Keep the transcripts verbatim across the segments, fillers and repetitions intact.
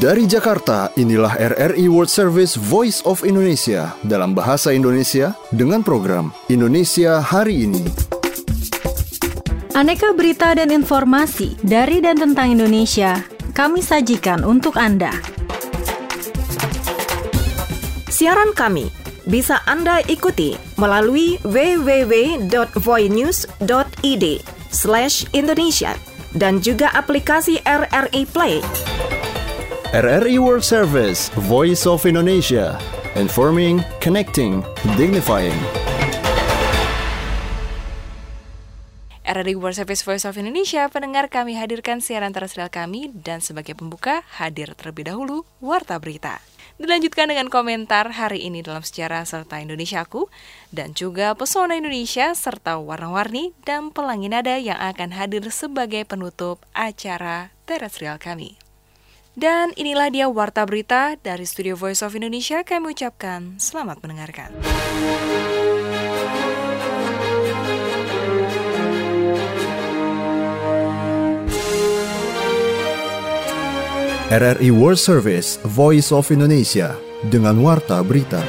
Dari Jakarta, inilah R R I World Service Voice of Indonesia dalam bahasa Indonesia dengan program Indonesia Hari Ini. Aneka berita dan informasi dari dan tentang Indonesia kami sajikan untuk Anda. Siaran kami bisa Anda ikuti melalui w w w dot voinews dot i d slash Indonesia dan juga aplikasi R R I Play. R R I World Service, Voice of Indonesia, informing, connecting, dignifying. R R I World Service, Voice of Indonesia, pendengar, kami hadirkan siaran terestrial kami dan sebagai pembuka hadir terlebih dahulu Warta Berita. Dilanjutkan dengan komentar hari ini dalam sejarah serta Indonesiaku dan juga pesona Indonesia serta warna-warni dan pelangi nada yang akan hadir sebagai penutup acara terestrial kami. Dan inilah dia Warta Berita dari Studio Voice of Indonesia. Kami ucapkan selamat mendengarkan. R R I World Service, Voice of Indonesia dengan Warta Berita.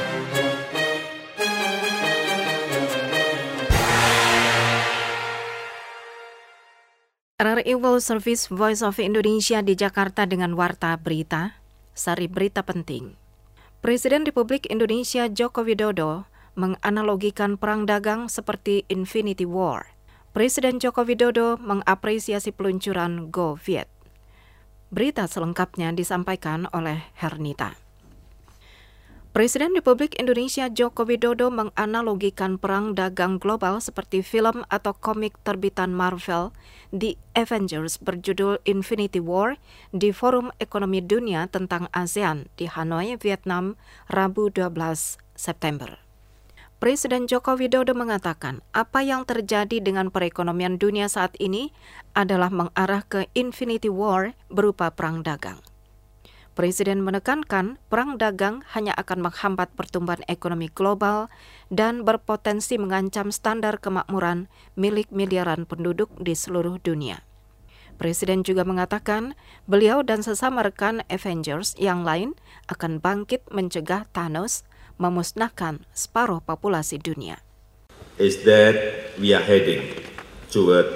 R R I World Service Voice of Indonesia di Jakarta dengan Warta Berita, sari berita penting. Presiden Republik Indonesia Joko Widodo menganalogikan perang dagang seperti Infinity War. Presiden Joko Widodo mengapresiasi peluncuran Go Viet. Berita selengkapnya disampaikan oleh Hernita. Presiden Republik Indonesia Joko Widodo menganalogikan perang dagang global seperti film atau komik terbitan Marvel The Avengers berjudul Infinity War di Forum Ekonomi Dunia tentang ASEAN di Hanoi, Vietnam, Rabu dua belas September. Presiden Joko Widodo mengatakan apa yang terjadi dengan perekonomian dunia saat ini adalah mengarah ke Infinity War berupa perang dagang. Presiden menekankan perang dagang hanya akan menghambat pertumbuhan ekonomi global dan berpotensi mengancam standar kemakmuran milik miliaran penduduk di seluruh dunia. Presiden juga mengatakan beliau dan sesama rekan Avengers yang lain akan bangkit mencegah Thanos memusnahkan separuh populasi dunia. Is that we are heading toward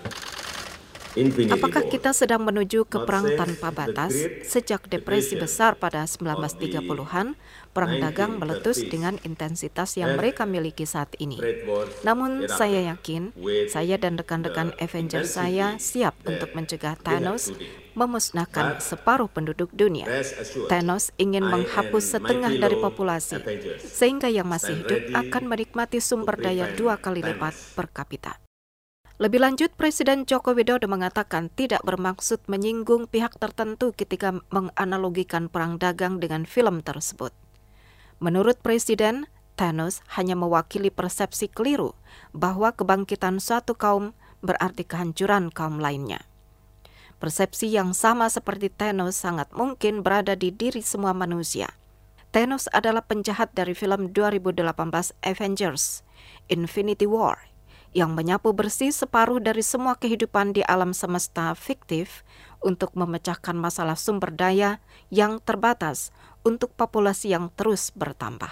Apakah kita sedang menuju ke perang tanpa batas? Sejak depresi besar pada sembilan belas tiga puluhan, perang dagang meletus dengan intensitas yang mereka miliki saat ini. Namun saya yakin, saya dan rekan-rekan Avengers saya siap untuk mencegah Thanos memusnahkan separuh penduduk dunia. Thanos ingin menghapus setengah dari populasi, sehingga yang masih hidup akan menikmati sumber daya dua kali lipat per kapita. Lebih lanjut, Presiden Joko Widodo mengatakan tidak bermaksud menyinggung pihak tertentu ketika menganalogikan perang dagang dengan film tersebut. Menurut Presiden, Thanos hanya mewakili persepsi keliru bahwa kebangkitan suatu kaum berarti kehancuran kaum lainnya. Persepsi yang sama seperti Thanos sangat mungkin berada di diri semua manusia. Thanos adalah penjahat dari film dua ribu delapan belas Avengers, Infinity War, yang menyapu bersih separuh dari semua kehidupan di alam semesta fiktif untuk memecahkan masalah sumber daya yang terbatas untuk populasi yang terus bertambah.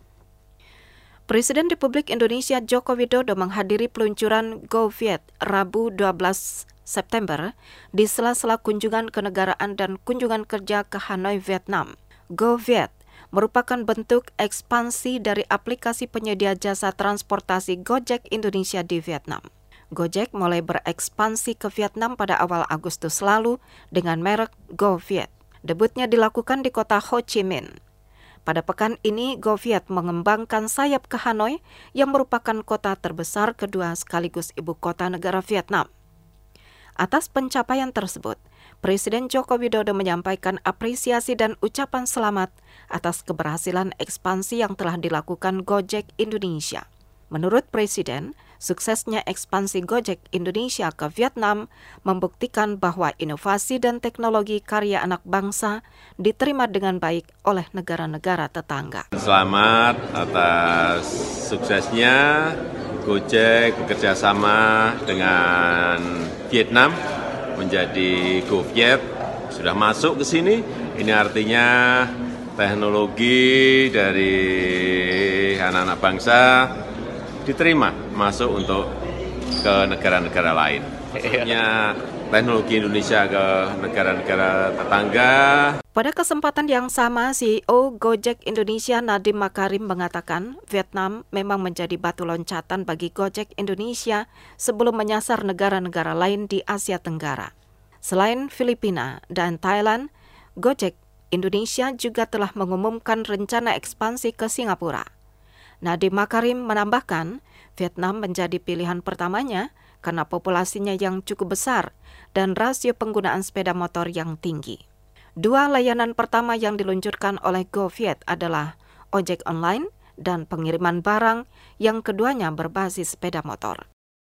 Presiden Republik Indonesia Joko Widodo menghadiri peluncuran Go Viet Rabu dua belas September di sela-sela kunjungan kenegaraan dan kunjungan kerja ke Hanoi, Vietnam. Go Viet merupakan bentuk ekspansi dari aplikasi penyedia jasa transportasi Gojek Indonesia di Vietnam. Gojek mulai berekspansi ke Vietnam pada awal Agustus lalu dengan merek Go Viet. Debutnya dilakukan di kota Ho Chi Minh. Pada pekan ini, Go Viet mengembangkan sayap ke Hanoi yang merupakan kota terbesar kedua sekaligus ibu kota negara Vietnam. Atas pencapaian tersebut, Presiden Joko Widodo menyampaikan apresiasi dan ucapan selamat atas keberhasilan ekspansi yang telah dilakukan Gojek Indonesia. Menurut Presiden, suksesnya ekspansi Gojek Indonesia ke Vietnam membuktikan bahwa inovasi dan teknologi karya anak bangsa diterima dengan baik oleh negara-negara tetangga. Selamat atas suksesnya Gojek bekerjasama dengan Vietnam menjadi Go Viet sudah masuk ke sini, ini artinya teknologi dari anak-anak bangsa diterima masuk untuk ke negara-negara lain. Maksudnya teknologi Indonesia ke negara-negara tetangga. Pada kesempatan yang sama, C E O Gojek Indonesia Nadiem Makarim mengatakan Vietnam memang menjadi batu loncatan bagi Gojek Indonesia sebelum menyasar negara-negara lain di Asia Tenggara. Selain Filipina dan Thailand, Gojek Indonesia juga telah mengumumkan rencana ekspansi ke Singapura. Nadiem Makarim menambahkan, Vietnam menjadi pilihan pertamanya karena populasinya yang cukup besar dan rasio penggunaan sepeda motor yang tinggi. Dua layanan pertama yang diluncurkan oleh GoViet adalah ojek online dan pengiriman barang, yang keduanya berbasis sepeda motor.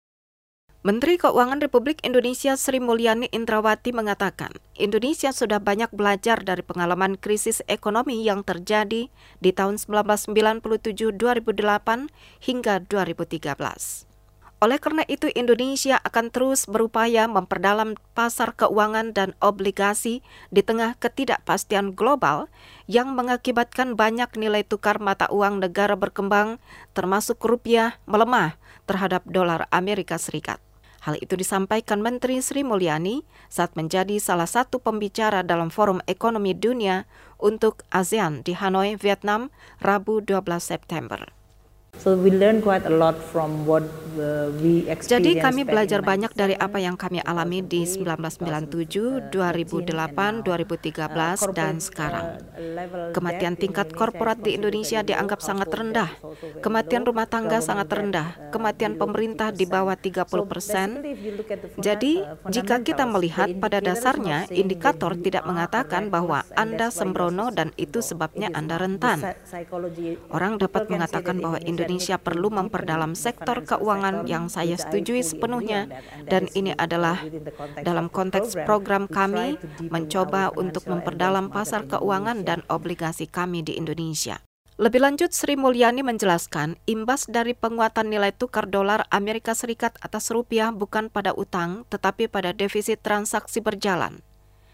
Menteri Keuangan Republik Indonesia Sri Mulyani Indrawati mengatakan, Indonesia sudah banyak belajar dari pengalaman krisis ekonomi yang terjadi di tahun seribu sembilan ratus sembilan puluh tujuh dua ribu delapan hingga dua ribu tiga belas. Oleh karena itu, Indonesia akan terus berupaya memperdalam pasar keuangan dan obligasi di tengah ketidakpastian global yang mengakibatkan banyak nilai tukar mata uang negara berkembang, termasuk rupiah, melemah terhadap dolar Amerika Serikat. Hal itu disampaikan Menteri Sri Mulyani saat menjadi salah satu pembicara dalam Forum Ekonomi Dunia untuk ASEAN di Hanoi, Vietnam, Rabu dua belas September. So we learn quite a lot from what uh, we experienced. Jadi kami belajar banyak dari apa yang kami alami di seribu sembilan ratus sembilan puluh tujuh, dua ribu delapan, dua ribu tiga belas, dan sekarang. Kematian tingkat korporat di Indonesia dianggap sangat rendah. Kematian rumah tangga sangat rendah. Kematian pemerintah di bawah tiga puluh persen. Jadi, jika kita melihat pada dasarnya, indikator tidak mengatakan bahwa Anda sembrono dan itu sebabnya Anda rentan. Orang dapat mengatakan bahwa Indonesia Indonesia perlu memperdalam sektor keuangan yang saya setujui sepenuhnya, dan ini adalah dalam konteks program kami mencoba untuk memperdalam pasar keuangan dan obligasi kami di Indonesia. Lebih lanjut, Sri Mulyani menjelaskan imbas dari penguatan nilai tukar dolar Amerika Serikat atas rupiah bukan pada utang tetapi pada defisit transaksi berjalan.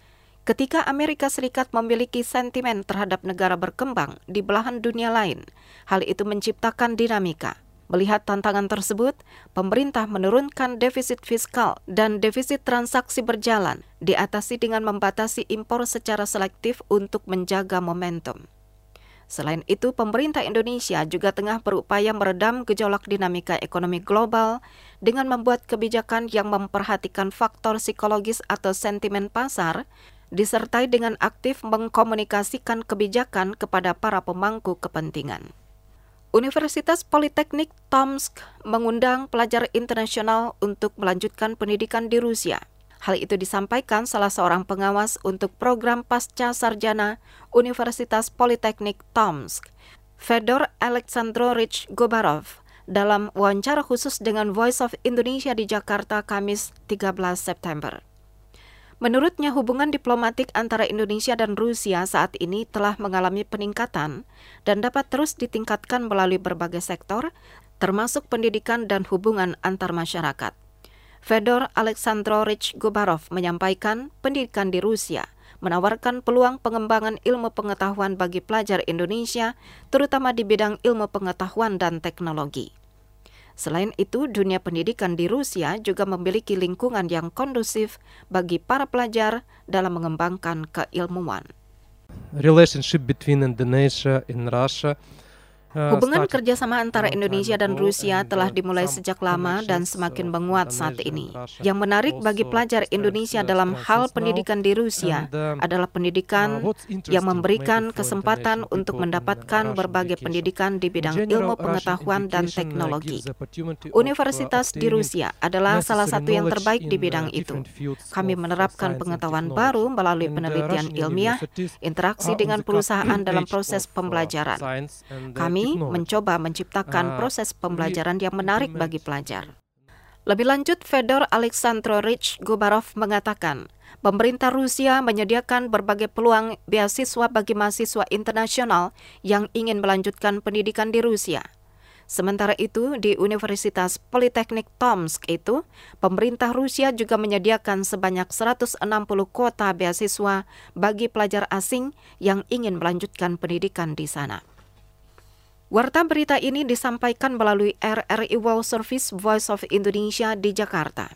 Ketika Amerika Serikat memiliki sentimen terhadap negara berkembang di belahan dunia lain, hal itu menciptakan dinamika. Melihat tantangan tersebut, pemerintah menurunkan defisit fiskal dan defisit transaksi berjalan, diatasi dengan membatasi impor secara selektif untuk menjaga momentum. Selain itu, pemerintah Indonesia juga tengah berupaya meredam gejolak dinamika ekonomi global dengan membuat kebijakan yang memperhatikan faktor psikologis atau sentimen pasar, disertai dengan aktif mengkomunikasikan kebijakan kepada para pemangku kepentingan. Universitas Politeknik Tomsk mengundang pelajar internasional untuk melanjutkan pendidikan di Rusia. Hal itu disampaikan salah seorang pengawas untuk program pasca sarjana Universitas Politeknik Tomsk, Fedor Alexandrovich Gobarov, dalam wawancara khusus dengan Voice of Indonesia di Jakarta, Kamis tiga belas September. Menurutnya, hubungan diplomatik antara Indonesia dan Rusia saat ini telah mengalami peningkatan dan dapat terus ditingkatkan melalui berbagai sektor, termasuk pendidikan dan hubungan antar masyarakat. Fedor Alexandrovich Gobarov menyampaikan pendidikan di Rusia menawarkan peluang pengembangan ilmu pengetahuan bagi pelajar Indonesia, terutama di bidang ilmu pengetahuan dan teknologi. Selain itu, dunia pendidikan di Rusia juga memiliki lingkungan yang kondusif bagi para pelajar dalam mengembangkan keilmuan. Relationship between Indonesia and Russia. Hubungan kerjasama antara Indonesia dan Rusia telah dimulai sejak lama dan semakin menguat saat ini. Yang menarik bagi pelajar Indonesia dalam hal pendidikan di Rusia adalah pendidikan yang memberikan kesempatan untuk mendapatkan berbagai pendidikan di bidang ilmu pengetahuan dan teknologi. Universitas di Rusia adalah salah satu yang terbaik di bidang itu. Kami menerapkan pengetahuan baru melalui penelitian ilmiah, interaksi dengan perusahaan dalam proses pembelajaran. Kami mencoba menciptakan proses pembelajaran yang menarik bagi pelajar. Lebih lanjut, Fedor Alexandrovich Gobarov mengatakan, pemerintah Rusia menyediakan berbagai peluang beasiswa bagi mahasiswa internasional yang ingin melanjutkan pendidikan di Rusia. Sementara itu, di Universitas Politeknik Tomsk itu, pemerintah Rusia juga menyediakan sebanyak seratus enam puluh kuota beasiswa bagi pelajar asing yang ingin melanjutkan pendidikan di sana. Warta berita ini disampaikan melalui R R I World Service Voice of Indonesia di Jakarta.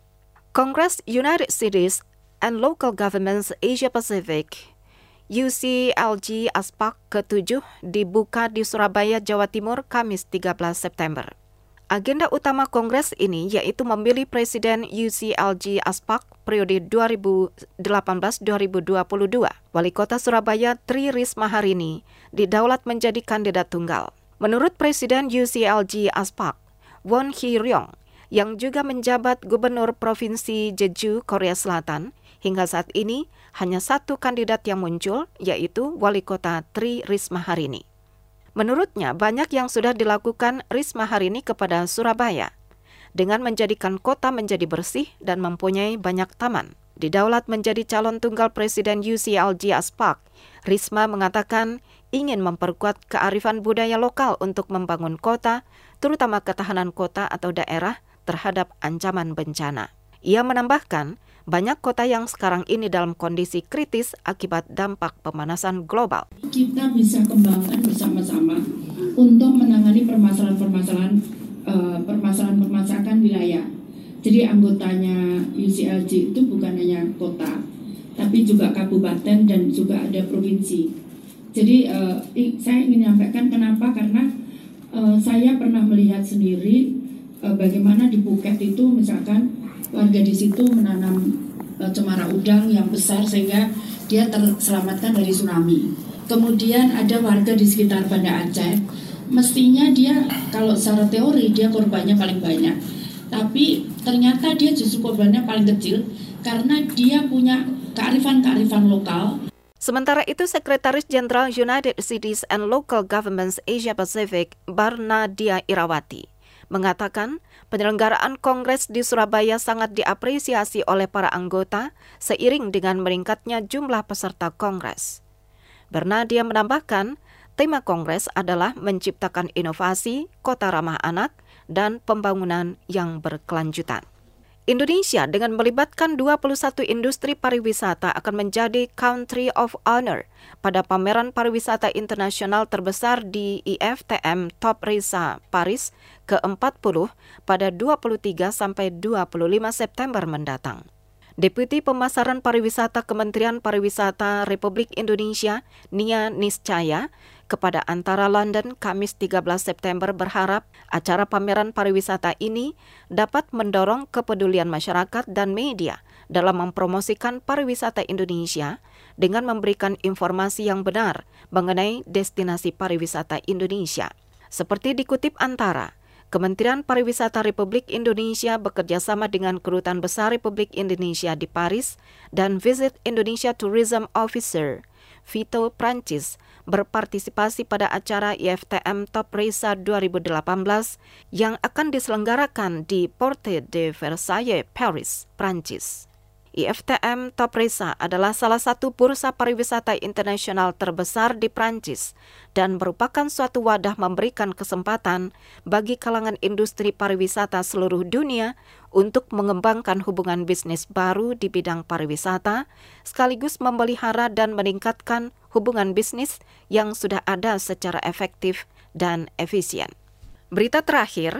Kongres United Cities and Local Governments Asia Pacific U C L G ASPAC ketujuh dibuka di Surabaya, Jawa Timur, Kamis tiga belas September. Agenda utama kongres ini yaitu memilih Presiden U C L G ASPAC periode dua ribu delapan belas sampai dua ribu dua puluh dua. Wali Kota Surabaya Tri Risma Harini didaulat menjadi kandidat tunggal. Menurut Presiden U C L G ASPAC, Won Hee-ryong, yang juga menjabat Gubernur Provinsi Jeju, Korea Selatan, hingga saat ini hanya satu kandidat yang muncul, yaitu Wali Kota Tri Risma Harini. Menurutnya, banyak yang sudah dilakukan Risma Harini kepada Surabaya, dengan menjadikan kota menjadi bersih dan mempunyai banyak taman. Didaulat menjadi calon tunggal Presiden U C L G ASPAC, Risma mengatakan ingin memperkuat kearifan budaya lokal untuk membangun kota, terutama ketahanan kota atau daerah terhadap ancaman bencana. Ia menambahkan, banyak kota yang sekarang ini dalam kondisi kritis akibat dampak pemanasan global. Kita bisa kembangkan bersama-sama untuk menangani permasalahan-permasalahan uh, permasalahan-permasalahan wilayah. Jadi anggotanya U C L G itu bukan hanya kota, tapi juga kabupaten dan juga ada provinsi. Jadi uh, saya ingin menyampaikan kenapa, karena uh, saya pernah melihat sendiri uh, bagaimana di Phuket itu misalkan warga di situ menanam uh, cemara udang yang besar sehingga dia terselamatkan dari tsunami. Kemudian ada warga di sekitar Banda Aceh, mestinya dia kalau secara teori dia korbannya paling banyak, tapi ternyata dia justru korbannya paling kecil karena dia punya kearifan-kearifan lokal. Sementara itu, Sekretaris Jenderal United Cities and Local Governments Asia Pacific, Barnadia Irawati, mengatakan penyelenggaraan Kongres di Surabaya sangat diapresiasi oleh para anggota seiring dengan meningkatnya jumlah peserta Kongres. Bernadia menambahkan, tema Kongres adalah menciptakan inovasi, kota ramah anak, dan pembangunan yang berkelanjutan. Indonesia dengan melibatkan dua puluh satu industri pariwisata akan menjadi Country of Honor pada pameran pariwisata internasional terbesar di I F T M Top Resa Paris ke empat puluh pada dua puluh tiga sampai dua puluh lima September mendatang. Deputi Pemasaran Pariwisata Kementerian Pariwisata Republik Indonesia, Nia Niscaya, kepada Antara London Kamis tiga belas September berharap acara pameran pariwisata ini dapat mendorong kepedulian masyarakat dan media dalam mempromosikan pariwisata Indonesia dengan memberikan informasi yang benar mengenai destinasi pariwisata Indonesia. Seperti dikutip Antara, Kementerian Pariwisata Republik Indonesia bekerjasama dengan Kedutaan Besar Republik Indonesia di Paris dan Visit Indonesia Tourism Officer Vito Prancis berpartisipasi pada acara I F T M Top Resa dua ribu delapan belas yang akan diselenggarakan di Porte de Versailles, Paris, Prancis. I F T M Top Resa adalah salah satu bursa pariwisata internasional terbesar di Prancis dan merupakan suatu wadah memberikan kesempatan bagi kalangan industri pariwisata seluruh dunia untuk mengembangkan hubungan bisnis baru di bidang pariwisata, sekaligus memelihara dan meningkatkan hubungan bisnis yang sudah ada secara efektif dan efisien. Berita terakhir,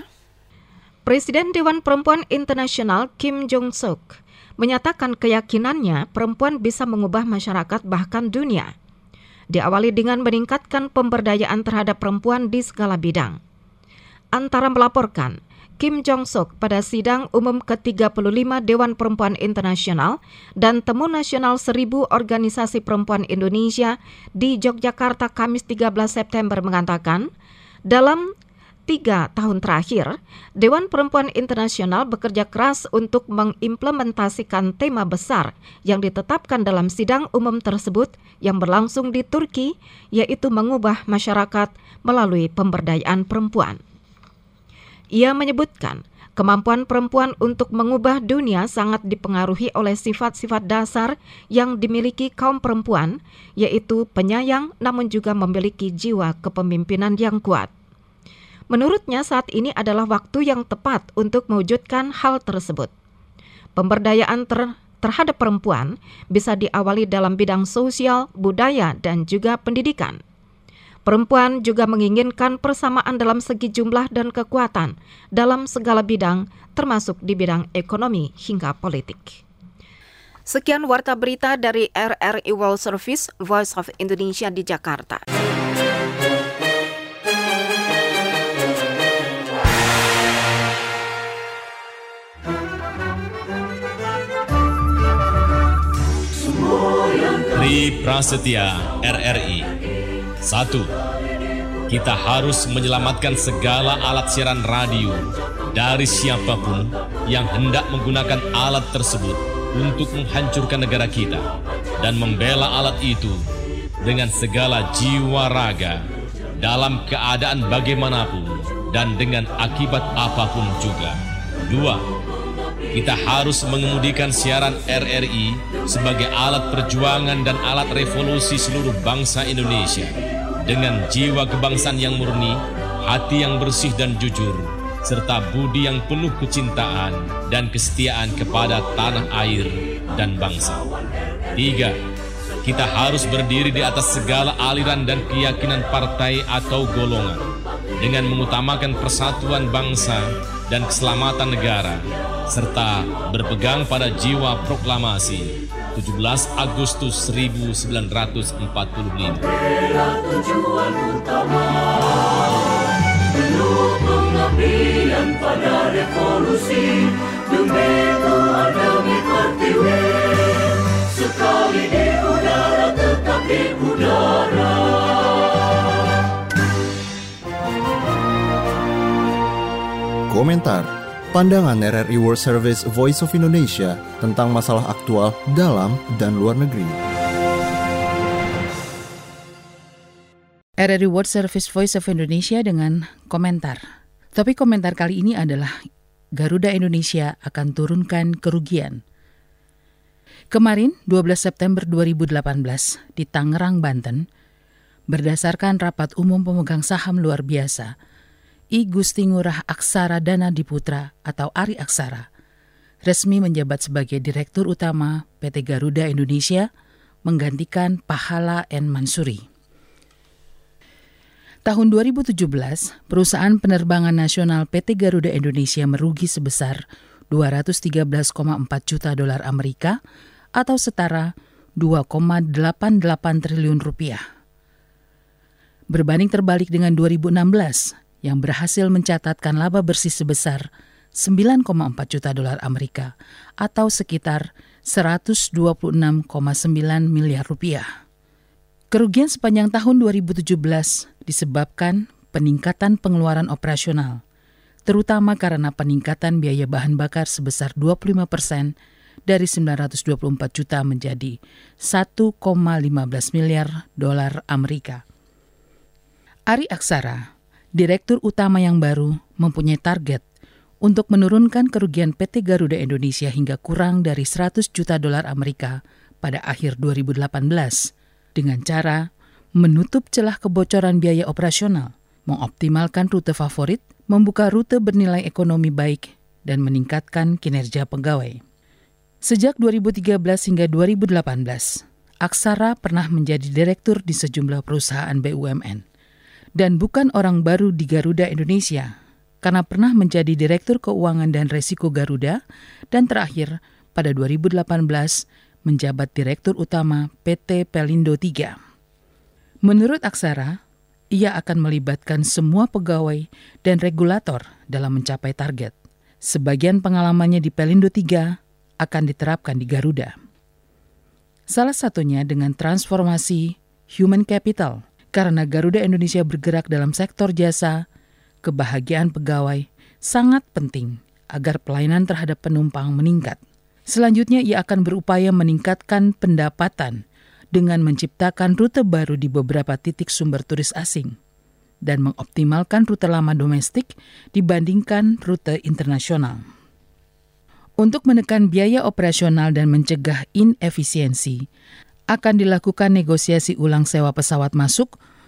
Presiden Dewan Perempuan Internasional Kim Jong-suk menyatakan keyakinannya perempuan bisa mengubah masyarakat bahkan dunia. Diawali dengan meningkatkan pemberdayaan terhadap perempuan di segala bidang. Antara melaporkan, Kim Jong-suk pada sidang umum ke tiga puluh lima Dewan Perempuan Internasional dan Temu Nasional Seribu Organisasi Perempuan Indonesia di Yogyakarta Kamis tiga belas September mengatakan, dalam Tiga tahun terakhir, Dewan Perempuan Internasional bekerja keras untuk mengimplementasikan tema besar yang ditetapkan dalam sidang umum tersebut yang berlangsung di Turki, yaitu mengubah masyarakat melalui pemberdayaan perempuan. Ia menyebutkan, kemampuan perempuan untuk mengubah dunia sangat dipengaruhi oleh sifat-sifat dasar yang dimiliki kaum perempuan, yaitu penyayang namun juga memiliki jiwa kepemimpinan yang kuat. Menurutnya saat ini adalah waktu yang tepat untuk mewujudkan hal tersebut. Pemberdayaan ter- terhadap perempuan bisa diawali dalam bidang sosial, budaya, dan juga pendidikan. Perempuan juga menginginkan persamaan dalam segi jumlah dan kekuatan dalam segala bidang, termasuk di bidang ekonomi hingga politik. Sekian warta berita dari R R I World Service, Voice of Indonesia di Jakarta. Tri Prasetya, R R I. Satu, kita harus menyelamatkan segala alat siaran radio dari siapapun yang hendak menggunakan alat tersebut untuk menghancurkan negara kita dan membela alat itu dengan segala jiwa raga dalam keadaan bagaimanapun dan dengan akibat apapun juga. Dua, kita harus mengemudikan siaran R R I sebagai alat perjuangan dan alat revolusi seluruh bangsa Indonesia dengan jiwa kebangsaan yang murni, hati yang bersih dan jujur, serta budi yang penuh kecintaan dan kesetiaan kepada tanah air dan bangsa. Tiga, kita harus berdiri di atas segala aliran dan keyakinan partai atau golongan dengan mengutamakan persatuan bangsa dan keselamatan negara, serta berpegang pada jiwa proklamasi tujuh belas Agustus seribu sembilan ratus empat puluh lima. Tujuan utama penuh pengabdian pada revolusi demi Tuhan demi Pertiwi, sekali di udara tetap di udara. Komentar pandangan R R I World Service Voice of Indonesia tentang masalah aktual dalam dan luar negeri. R R I World Service Voice of Indonesia dengan komentar. Topik komentar kali ini adalah Garuda Indonesia akan turunkan kerugian. Kemarin dua belas September dua ribu delapan belas di Tangerang, Banten, berdasarkan rapat umum pemegang saham luar biasa, I Gusti Ngurah Aksara Dana Diputra atau Ari Aksara resmi menjabat sebagai Direktur Utama P T Garuda Indonesia menggantikan Pahala N. Mansuri. Tahun dua ribu tujuh belas, perusahaan penerbangan nasional P T Garuda Indonesia merugi sebesar dua ratus tiga belas koma empat juta dolar Amerika atau setara dua koma delapan delapan triliun rupiah. Berbanding terbalik dengan dua ribu enam belas, yang berhasil mencatatkan laba bersih sebesar sembilan koma empat juta dolar Amerika atau sekitar seratus dua puluh enam koma sembilan miliar rupiah. Kerugian sepanjang tahun dua ribu tujuh belas disebabkan peningkatan pengeluaran operasional, terutama karena peningkatan biaya bahan bakar sebesar dua puluh lima persen dari sembilan ratus dua puluh empat juta menjadi satu koma lima belas miliar dolar Amerika. Ari Aksara, Direktur Utama yang baru, mempunyai target untuk menurunkan kerugian P T Garuda Indonesia hingga kurang dari seratus juta dolar Amerika pada akhir dua ribu delapan belas dengan cara menutup celah kebocoran biaya operasional, mengoptimalkan rute favorit, membuka rute bernilai ekonomi baik, dan meningkatkan kinerja pegawai. Sejak dua ribu tiga belas hingga dua ribu delapan belas, Aksara pernah menjadi direktur di sejumlah perusahaan B U M N. Dan bukan orang baru di Garuda Indonesia, karena pernah menjadi Direktur Keuangan dan Resiko Garuda, dan terakhir pada dua ribu delapan belas menjabat Direktur Utama P T Pelindo tiga. Menurut Aksara, ia akan melibatkan semua pegawai dan regulator dalam mencapai target. Sebagian pengalamannya di Pelindo tiga akan diterapkan di Garuda. Salah satunya dengan transformasi human capital, karena Garuda Indonesia bergerak dalam sektor jasa, kebahagiaan pegawai sangat penting agar pelayanan terhadap penumpang meningkat. Selanjutnya, ia akan berupaya meningkatkan pendapatan dengan menciptakan rute baru di beberapa titik sumber turis asing dan mengoptimalkan rute lama domestik dibandingkan rute internasional. Untuk menekan biaya operasional dan mencegah inefisiensi, akan dilakukan negosiasi ulang sewa pesawat masuk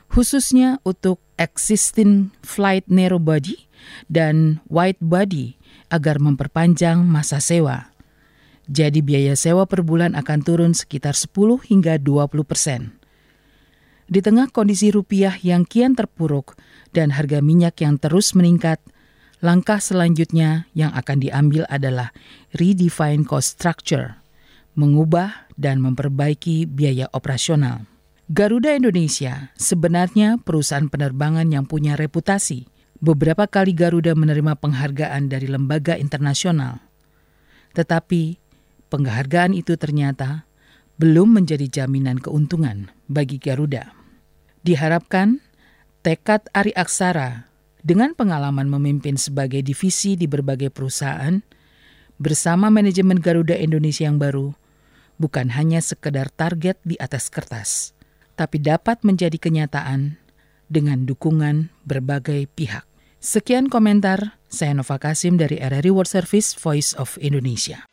khususnya untuk existing flight narrow body dan wide body agar memperpanjang masa sewa. Jadi biaya sewa per bulan akan turun sekitar sepuluh hingga dua puluh persen. Di tengah kondisi rupiah yang kian terpuruk dan harga minyak yang terus meningkat, langkah selanjutnya yang akan diambil adalah redefine cost structure, mengubah dan memperbaiki biaya operasional. Garuda Indonesia sebenarnya perusahaan penerbangan yang punya reputasi. Beberapa kali Garuda menerima penghargaan dari lembaga internasional. Tetapi penghargaan itu ternyata belum menjadi jaminan keuntungan bagi Garuda. Diharapkan tekad Ari Aksara dengan pengalaman memimpin sebagai divisi di berbagai perusahaan, bersama manajemen Garuda Indonesia yang baru, bukan hanya sekedar target di atas kertas, tapi dapat menjadi kenyataan dengan dukungan berbagai pihak. Sekian komentar, saya Nova Kasim dari R R I World Service Voice of Indonesia.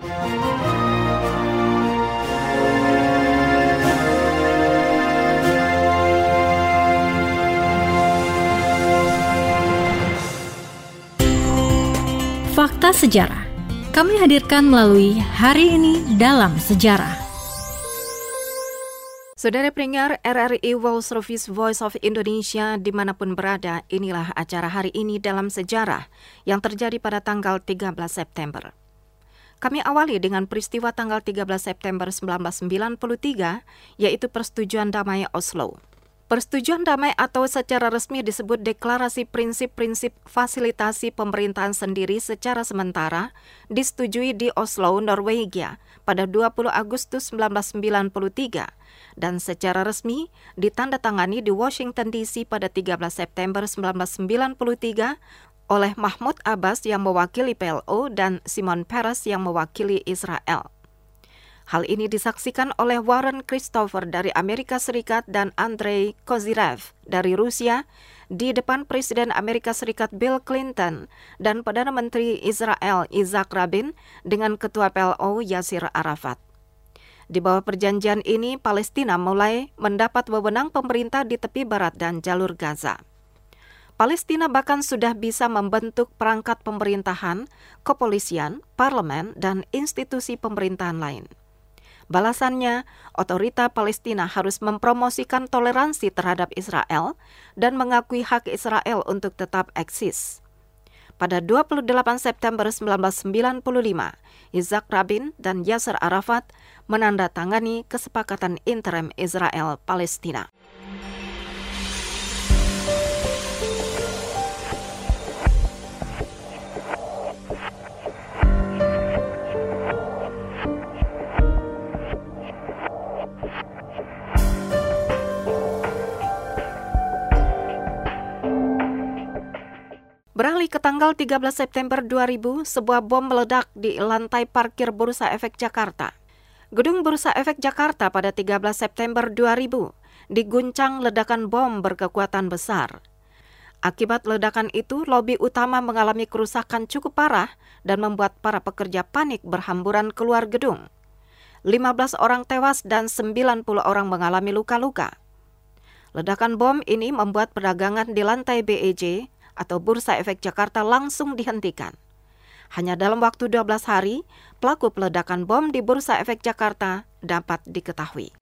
Fakta Sejarah kami hadirkan melalui Hari Ini Dalam Sejarah. Saudara pendengar R R I World Service Voice of Indonesia dimanapun berada, inilah acara Hari Ini Dalam Sejarah yang terjadi pada tanggal tiga belas September. Kami awali dengan peristiwa tanggal tiga belas September seribu sembilan ratus sembilan puluh tiga, yaitu Persetujuan Damai Oslo. Persetujuan damai atau secara resmi disebut Deklarasi Prinsip-Prinsip Fasilitasi Pemerintahan Sendiri secara sementara disetujui di Oslo, Norwegia pada dua puluh Agustus seribu sembilan ratus sembilan puluh tiga dan secara resmi ditandatangani di Washington D C pada tiga belas September seribu sembilan ratus sembilan puluh tiga oleh Mahmud Abbas yang mewakili P L O dan Shimon Peres yang mewakili Israel. Hal ini disaksikan oleh Warren Christopher dari Amerika Serikat dan Andrei Kozyrev dari Rusia di depan Presiden Amerika Serikat Bill Clinton dan Perdana Menteri Israel Isaac Rabin dengan Ketua P L O Yasir Arafat. Di bawah perjanjian ini, Palestina mulai mendapat wewenang pemerintah di tepi barat dan jalur Gaza. Palestina bahkan sudah bisa membentuk perangkat pemerintahan, kepolisian, parlemen, dan institusi pemerintahan lain. Balasannya, otorita Palestina harus mempromosikan toleransi terhadap Israel dan mengakui hak Israel untuk tetap eksis. Pada dua puluh delapan September seribu sembilan ratus sembilan puluh lima, Isaac Rabin dan Yasser Arafat menandatangani kesepakatan interim Israel-Palestina. Beralih ke tanggal tiga belas September dua ribu, sebuah bom meledak di lantai parkir Bursa Efek Jakarta. Gedung Bursa Efek Jakarta pada tiga belas September dua ribu diguncang ledakan bom berkekuatan besar. Akibat ledakan itu, lobi utama mengalami kerusakan cukup parah dan membuat para pekerja panik berhamburan keluar gedung. lima belas orang tewas dan sembilan puluh orang mengalami luka-luka. Ledakan bom ini membuat perdagangan di lantai B E J atau Bursa Efek Jakarta langsung dihentikan. Hanya dalam waktu dua belas hari, pelaku peledakan bom di Bursa Efek Jakarta dapat diketahui.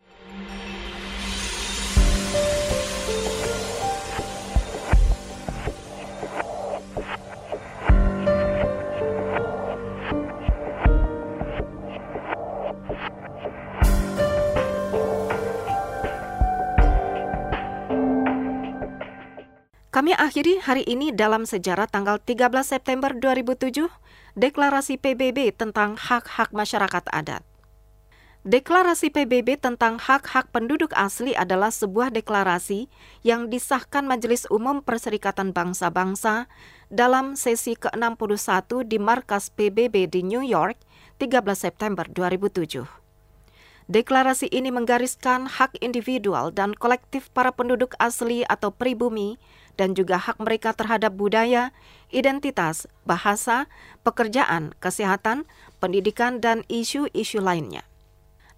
Kami akhiri hari ini dalam sejarah tanggal tiga belas September dua ribu tujuh, Deklarasi P B B tentang hak-hak masyarakat adat. Deklarasi P B B tentang hak-hak penduduk asli adalah sebuah deklarasi yang disahkan Majelis Umum Perserikatan Bangsa-Bangsa dalam sesi ke enam puluh satu di markas P B B di New York, tiga belas September dua ribu tujuh. Deklarasi ini menggariskan hak individual dan kolektif para penduduk asli atau pribumi dan juga hak mereka terhadap budaya, identitas, bahasa, pekerjaan, kesehatan, pendidikan, dan isu-isu lainnya.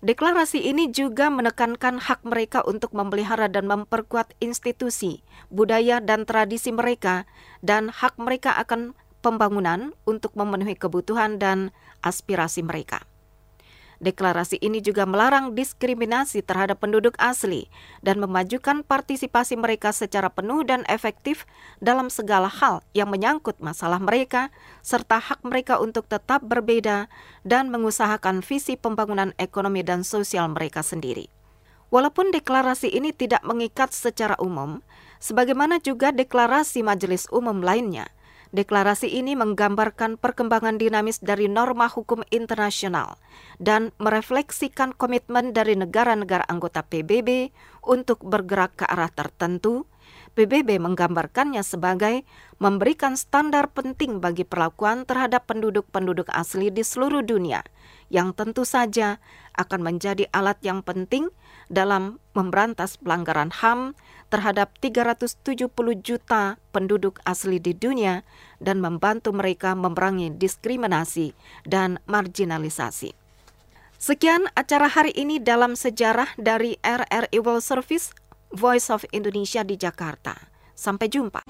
Deklarasi ini juga menekankan hak mereka untuk memelihara dan memperkuat institusi, budaya dan tradisi mereka, dan hak mereka akan pembangunan untuk memenuhi kebutuhan dan aspirasi mereka. Deklarasi ini juga melarang diskriminasi terhadap penduduk asli dan memajukan partisipasi mereka secara penuh dan efektif dalam segala hal yang menyangkut masalah mereka, serta hak mereka untuk tetap berbeda dan mengusahakan visi pembangunan ekonomi dan sosial mereka sendiri. Walaupun deklarasi ini tidak mengikat secara umum, sebagaimana juga deklarasi Majelis Umum lainnya, deklarasi ini menggambarkan perkembangan dinamis dari norma hukum internasional dan merefleksikan komitmen dari negara-negara anggota P B B untuk bergerak ke arah tertentu. P B B menggambarkannya sebagai memberikan standar penting bagi perlakuan terhadap penduduk-penduduk asli di seluruh dunia, yang tentu saja akan menjadi alat yang penting dalam memberantas pelanggaran H A M terhadap tiga ratus tujuh puluh juta penduduk asli di dunia dan membantu mereka memerangi diskriminasi dan marginalisasi. Sekian acara hari ini dalam sejarah dari R R I World Service Voice of Indonesia di Jakarta. Sampai jumpa.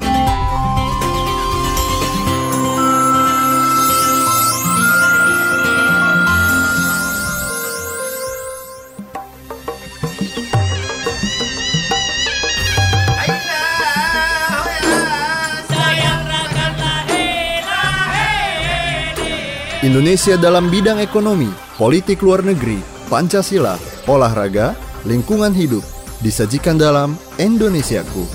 Indonesia dalam bidang ekonomi, politik luar negeri, Pancasila, olahraga, lingkungan hidup, disajikan dalam Indonesiaku.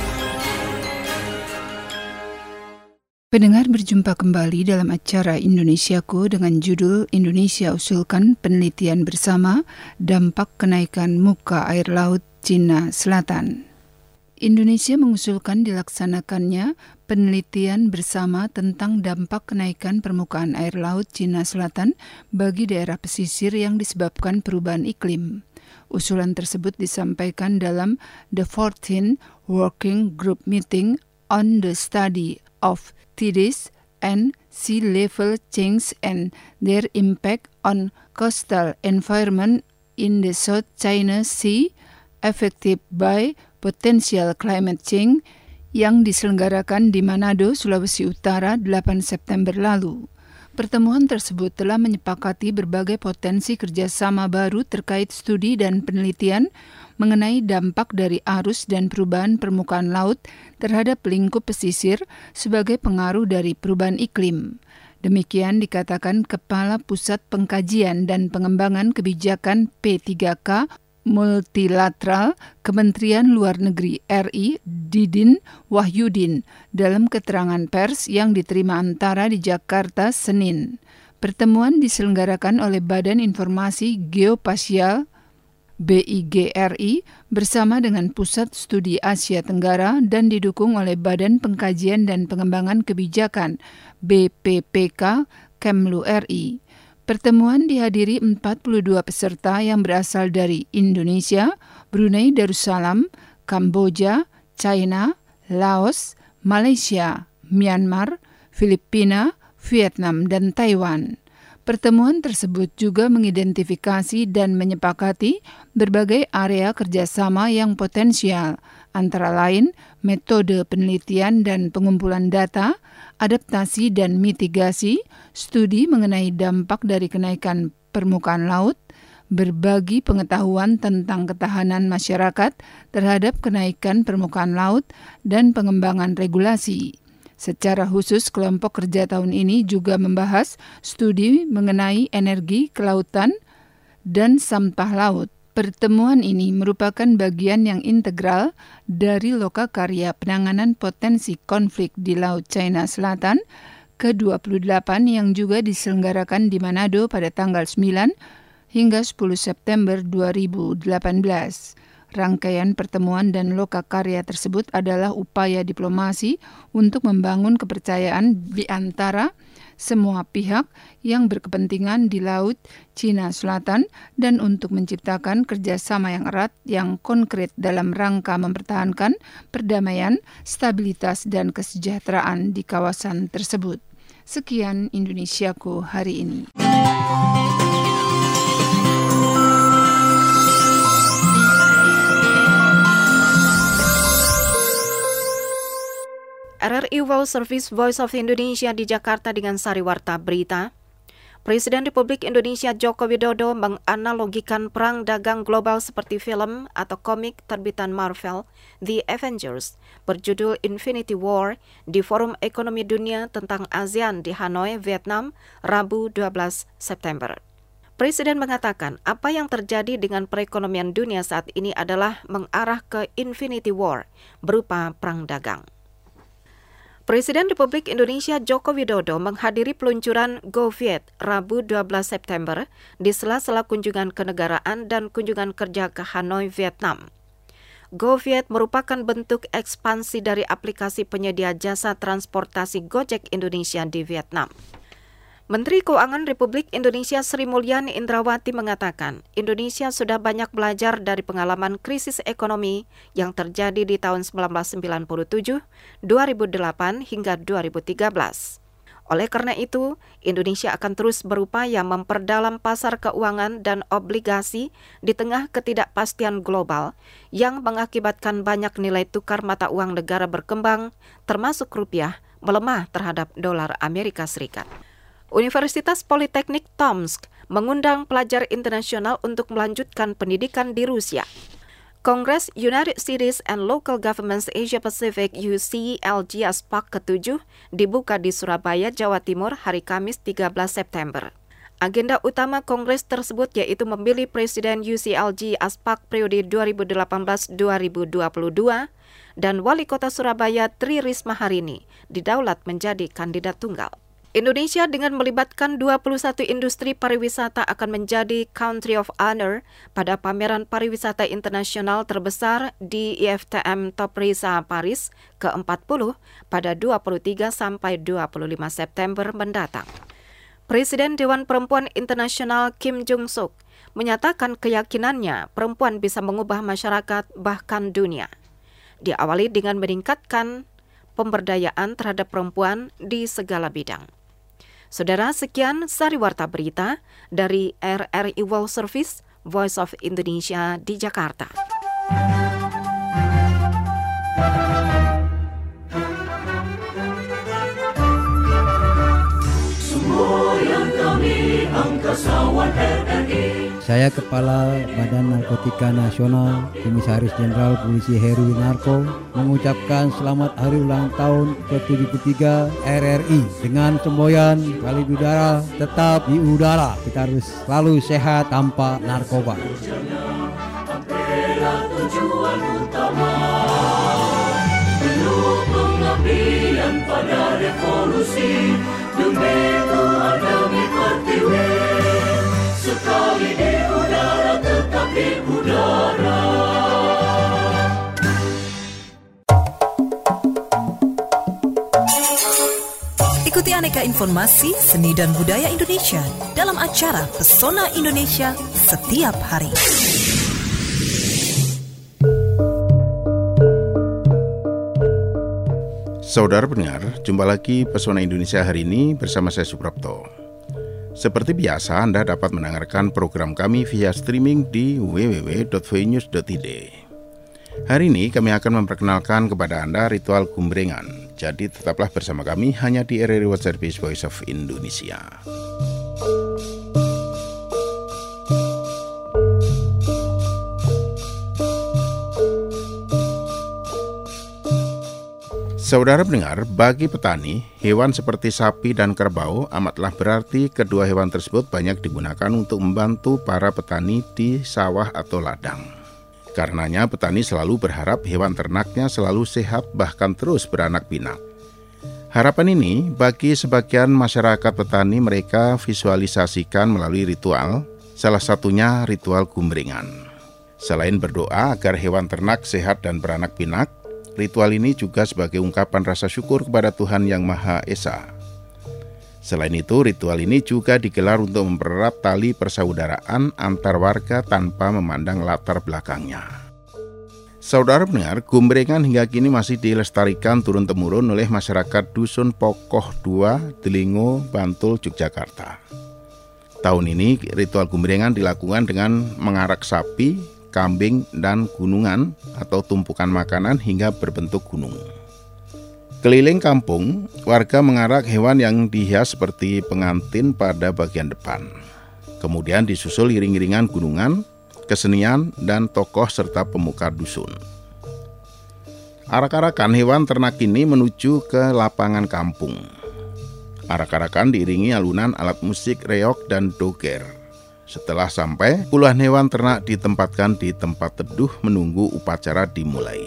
Pendengar, berjumpa kembali dalam acara Indonesiaku dengan judul Indonesia Usulkan Penelitian Bersama Dampak Kenaikan Muka Air Laut Cina Selatan. Indonesia mengusulkan dilaksanakannya penelitian bersama tentang dampak kenaikan permukaan air laut Cina Selatan bagi daerah pesisir yang disebabkan perubahan iklim. Usulan tersebut disampaikan dalam The fourteenth Working Group Meeting on the Study of Tides and Sea Level Change and Their Impact on Coastal Environment in the South China Sea Affected by Potential Climate Change yang diselenggarakan di Manado, Sulawesi Utara delapan September lalu. Pertemuan tersebut telah menyepakati berbagai potensi kerjasama baru terkait studi dan penelitian mengenai dampak dari arus dan perubahan permukaan laut terhadap lingkup pesisir sebagai pengaruh dari perubahan iklim. Demikian dikatakan Kepala Pusat Pengkajian dan Pengembangan Kebijakan P tiga K Multilateral Kementerian Luar Negeri R I Didin Wahyudin dalam keterangan pers yang diterima Antara di Jakarta Senin. Pertemuan diselenggarakan oleh Badan Informasi Geospasial B I G R I bersama dengan Pusat Studi Asia Tenggara dan didukung oleh Badan Pengkajian dan Pengembangan Kebijakan B P P K Kemlu R I. Pertemuan dihadiri empat puluh dua peserta yang berasal dari Indonesia, Brunei Darussalam, Kamboja, China, Laos, Malaysia, Myanmar, Filipina, Vietnam, dan Taiwan. Pertemuan tersebut juga mengidentifikasi dan menyepakati berbagai area kerjasama yang potensial, antara lain metode penelitian dan pengumpulan data, adaptasi dan mitigasi, studi mengenai dampak dari kenaikan permukaan laut, berbagi pengetahuan tentang ketahanan masyarakat terhadap kenaikan permukaan laut, dan pengembangan regulasi. Secara khusus, kelompok kerja tahun ini juga membahas studi mengenai energi kelautan dan sampah laut. Pertemuan ini merupakan bagian yang integral dari Lokakarya Penanganan Potensi Konflik di Laut China Selatan ke dua puluh delapan yang juga diselenggarakan di Manado pada tanggal sembilan hingga sepuluh September dua ribu delapan belas. Rangkaian pertemuan dan lokakarya tersebut adalah upaya diplomasi untuk membangun kepercayaan di antara semua pihak yang berkepentingan di Laut Cina Selatan dan untuk menciptakan kerjasama yang erat yang konkret dalam rangka mempertahankan perdamaian, stabilitas, dan kesejahteraan di kawasan tersebut. Sekian Indonesiaku hari ini. R R I World Service Voice of Indonesia di Jakarta dengan sari warta berita. Presiden Republik Indonesia Joko Widodo menganalogikan perang dagang global seperti film atau komik terbitan Marvel, The Avengers, berjudul Infinity War di Forum Ekonomi Dunia tentang ASEAN di Hanoi, Vietnam, Rabu dua belas September. Presiden mengatakan apa yang terjadi dengan perekonomian dunia saat ini adalah mengarah ke Infinity War berupa perang dagang. Presiden Republik Indonesia Joko Widodo menghadiri peluncuran GoViet Rabu dua belas September di sela-sela kunjungan kenegaraan dan kunjungan kerja ke Hanoi, Vietnam. GoViet merupakan bentuk ekspansi dari aplikasi penyedia jasa transportasi Gojek Indonesia di Vietnam. Menteri Keuangan Republik Indonesia Sri Mulyani Indrawati mengatakan, Indonesia sudah banyak belajar dari pengalaman krisis ekonomi yang terjadi di tahun seribu sembilan ratus sembilan puluh tujuh, dua ribu delapan hingga dua ribu tiga belas. Oleh karena itu, Indonesia akan terus berupaya memperdalam pasar keuangan dan obligasi di tengah ketidakpastian global yang mengakibatkan banyak nilai tukar mata uang negara berkembang, termasuk rupiah, melemah terhadap dolar Amerika Serikat. Universitas Politeknik Tomsk mengundang pelajar internasional untuk melanjutkan pendidikan di Rusia. Kongres United Cities and Local Governments Asia Pacific U C L G ASPAC ketujuh dibuka di Surabaya, Jawa Timur hari Kamis tiga belas September. Agenda utama kongres tersebut yaitu memilih Presiden U C L G ASPAC periode dua ribu delapan belas sampai dua ribu dua puluh dua dan Wali Kota Surabaya Tri Risma Harini didaulat menjadi kandidat tunggal. Indonesia dengan melibatkan dua puluh satu industri pariwisata akan menjadi Country of Honor pada pameran pariwisata internasional terbesar di I F T M Toprisa Paris ke empat puluh pada dua puluh tiga sampai dua puluh lima September mendatang. Presiden Dewan Perempuan Internasional Kim Jong Suk menyatakan keyakinannya perempuan bisa mengubah masyarakat bahkan dunia. Diawali dengan meningkatkan pemberdayaan terhadap perempuan di segala bidang. Saudara, sekian sari warta berita dari R R I World Service Voice of Indonesia di Jakarta. Semboyan kami angkasawan R R I. Saya Kepala Badan Narkotika Nasional, Komisaris Jenderal Polisi Heru Winarko, mengucapkan selamat hari ulang tahun ke tujuh puluh tiga R R I. Dengan semboyan kali udara tetap di udara. Kita harus selalu sehat tanpa narkoba. Tujuan utama mendukung pengabdian pada revolusi demi Tuhan demi Pertiwi. Sekali di udara, tetap di udara. Ikuti aneka informasi seni dan budaya Indonesia dalam acara Pesona Indonesia setiap hari. Saudara pendengar, jumpa lagi Pesona Indonesia hari ini bersama saya Suprapto. Seperti biasa, Anda dapat mendengarkan program kami via streaming di w w w dot v news dot i d. Hari ini kami akan memperkenalkan kepada Anda ritual gumbrengan. Jadi tetaplah bersama kami hanya di R R I World Service Voice of Indonesia. Saudara pendengar, bagi petani, hewan seperti sapi dan kerbau amatlah berarti. Kedua hewan tersebut banyak digunakan untuk membantu para petani di sawah atau ladang. Karenanya petani selalu berharap hewan ternaknya selalu sehat bahkan terus beranak pinak. Harapan ini bagi sebagian masyarakat petani mereka visualisasikan melalui ritual, salah satunya ritual gumbrengan. Selain berdoa agar hewan ternak sehat dan beranak pinak, ritual ini juga sebagai ungkapan rasa syukur kepada Tuhan Yang Maha Esa. Selain itu, ritual ini juga digelar untuk mempererat tali persaudaraan antar warga tanpa memandang latar belakangnya. Saudara pendengar, gumbrengan hingga kini masih dilestarikan turun-temurun oleh masyarakat Dusun Pokoh dua, Delingo, Bantul, Yogyakarta. Tahun ini, ritual gumbrengan dilakukan dengan mengarak sapi, kambing, dan gunungan atau tumpukan makanan hingga berbentuk gunung. Keliling kampung, warga mengarak hewan yang dihias seperti pengantin pada bagian depan. Kemudian disusul iring-iringan gunungan, kesenian, dan tokoh serta pemuka dusun. Arak-arakan hewan ternak ini menuju ke lapangan kampung. Arak-arakan diiringi alunan alat musik reog dan doger. Setelah sampai, puluhan hewan ternak ditempatkan di tempat teduh menunggu upacara dimulai.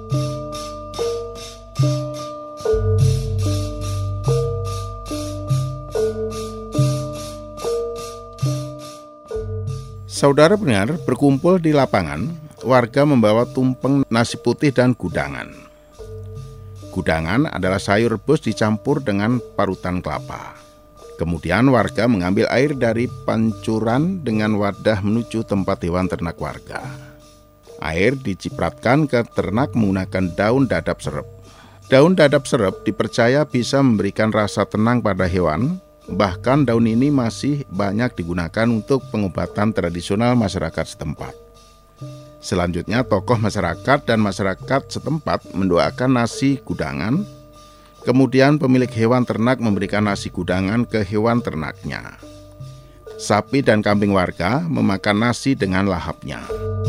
Saudara pendengar, berkumpul di lapangan, warga membawa tumpeng nasi putih dan gudangan. Gudangan adalah sayur rebus dicampur dengan parutan kelapa. Kemudian warga mengambil air dari pancuran dengan wadah menuju tempat hewan ternak warga. Air dicipratkan ke ternak menggunakan daun dadap serep. Daun dadap serep dipercaya bisa memberikan rasa tenang pada hewan. Bahkan daun ini masih banyak digunakan untuk pengobatan tradisional masyarakat setempat. Selanjutnya tokoh masyarakat dan masyarakat setempat mendoakan nasi gudangan. Kemudian pemilik hewan ternak memberikan nasi gudangan ke hewan ternaknya. Sapi dan kambing warga memakan nasi dengan lahapnya.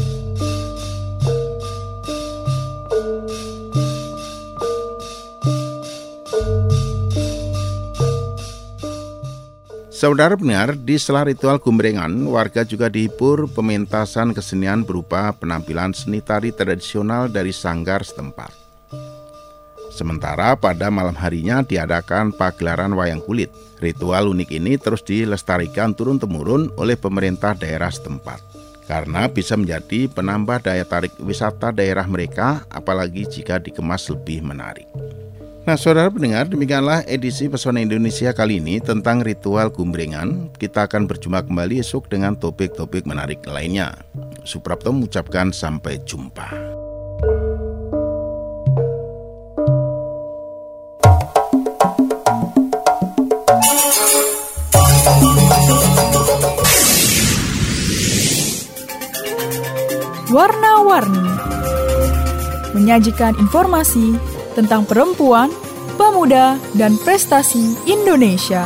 Saudara pendengar, di sela ritual gumbrengan, warga juga dihibur pementasan kesenian berupa penampilan seni tari tradisional dari sanggar setempat. Sementara pada malam harinya diadakan pagelaran wayang kulit. Ritual unik ini terus dilestarikan turun-temurun oleh pemerintah daerah setempat, karena bisa menjadi penambah daya tarik wisata daerah mereka, apalagi jika dikemas lebih menarik. Nah, saudara pendengar, demikianlah edisi Pesona Indonesia kali ini tentang ritual gumbrengan. Kita akan berjumpa kembali esok dengan topik-topik menarik lainnya. Suprapto mengucapkan sampai jumpa. Warna-warni menyajikan informasi tentang perempuan, pemuda, dan prestasi Indonesia.